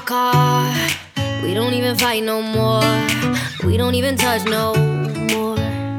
car. We don't even fight no more. We don't even touch no more.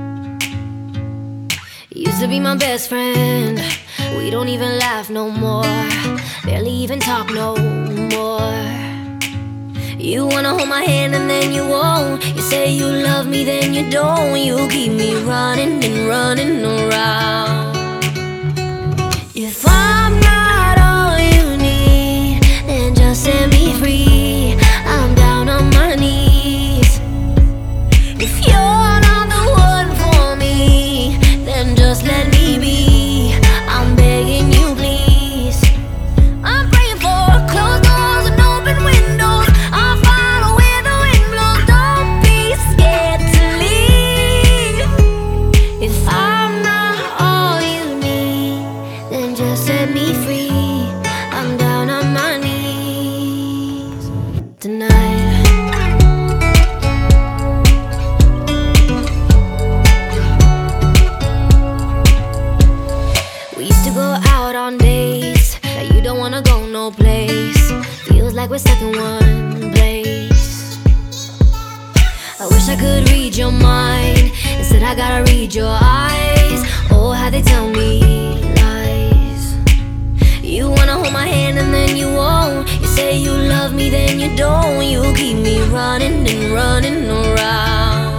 Used to be my best friend. We don't even laugh no more. Barely even talk no more. You wanna hold my hand and then you won't. You say you love me, then you don't. You keep me running and running around. If I'm not all you need, then just set me free. I'm down on my knees. If you're not the one for me, then just let me be. I'm begging you, please. I'm praying for closed doors and open windows. I'll follow where the wind blows. Don't be scared to leave. If I'm not all you need, then just set me free. I'm down on my knees tonight. We used to go out on dates. Now you don't wanna go no place. Feels like we're stuck in one place. I wish I could read your mind. Instead I gotta read your eyes. Oh, how they tell me lies. You wanna hold my hand and then you won't. You say you love me, then you don't. You keep me running and running around.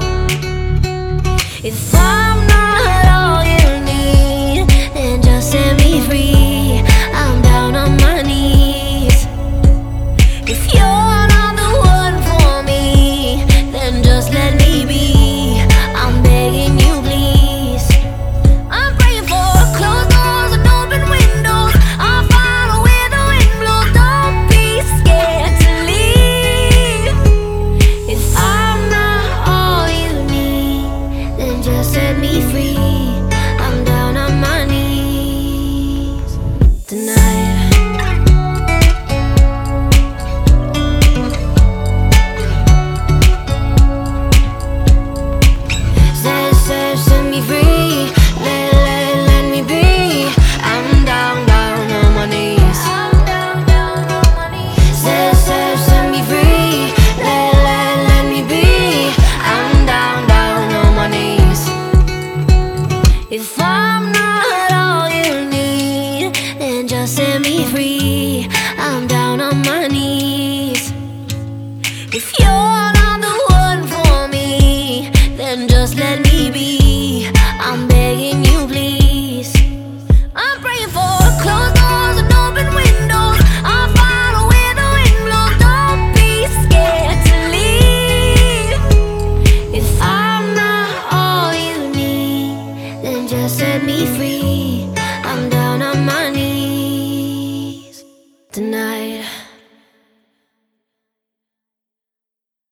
If I'm not all you need, then just set me free. I'm down on my knees. If you're not the one for me, then just let me be. I'm begging you, please. I'm praying for closed doors and open windows. I'll follow where the wind blows. Don't be scared to leave. If I'm not all you need, then just set me free. I'm down on my knees tonight. Set me free. Let me be. I'm down on my knees. Set me free. Let me be. I'm down on my knees. If I'm not all you need, then just set me free. I'm down on my knees. If you're not the one for me, then just let me be. I'm begging